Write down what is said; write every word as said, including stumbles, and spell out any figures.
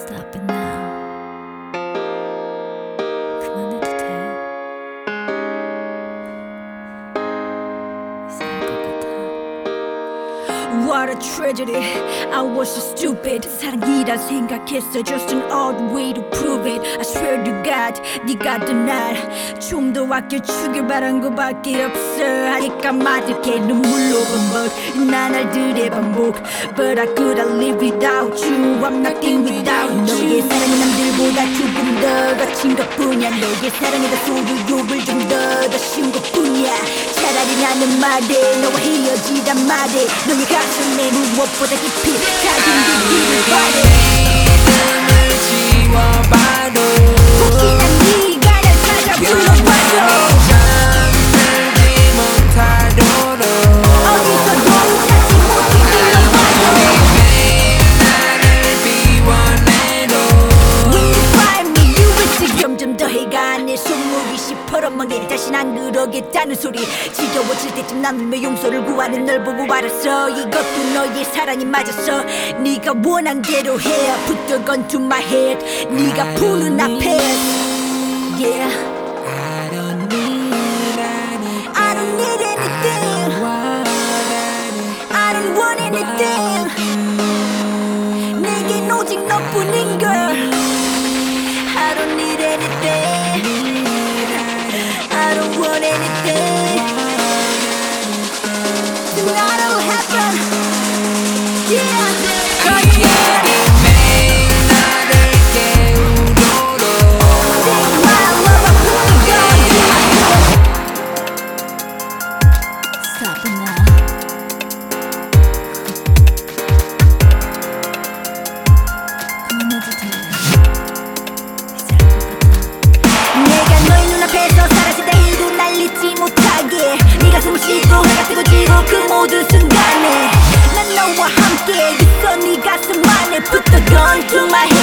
Stop it now. 그만해도 돼. 이상할 것 같아. What a tragedy, I was so stupid. 사랑이란 생각했어, just an odd way to prove it. I swear to God, 네가 날 좀 더 아껴주길 바란 거밖에 없어. 하니까 맞을게 눈물로 반복, 나날들의 반복. But I couldn't live without you, I'm nothing without you. 너의 사랑은 남들보다 조금 더 거친 것뿐이야. 너의 사랑에 다 소유욕을 좀 더 더 쉬운 것뿐이야. 차라리 나는 말해, 너와 헤어지란 말해. 너의 가슴에 무엇보다 깊이 작은 그 길을 바래. 이름을 지워봐도 혹시나 네가 날 찾아 불러봐도 잠들지 못하도록 어디서도 찾지 못해 불러봐도 나를 비워내도 When you find me you will see. 점점 더 해가 내 손목이 시퍼런멍해. 다신 안 그러겠다는 소리. 지겨워질 때쯤 난 울며 용서를 구하는 널 보고 알았어. 이것도 너의 사랑이 맞았어. 네가 원한 대로 해. Put the gun to my head. 네가 보는 앞에 Yeah I don't need anything I don't need anything want I don't want anything 내겐 오직 너뿐인 걸 I don't need anything I don't want anything Tonight will happen Yeah Cause yeah 매일 나를 깨우도록 Take my love I'm gonna go Stop it now 그만해도 돼 이상할 것 같아. 내가 너의 눈앞에서 사라지다 해도 날 잊지 못하게. 네가 숨을 쉬고 해가 뜨고 지고 그 모든 순간에 난 너와 함께 있어. 네 가슴 안에 Put the gun to my head.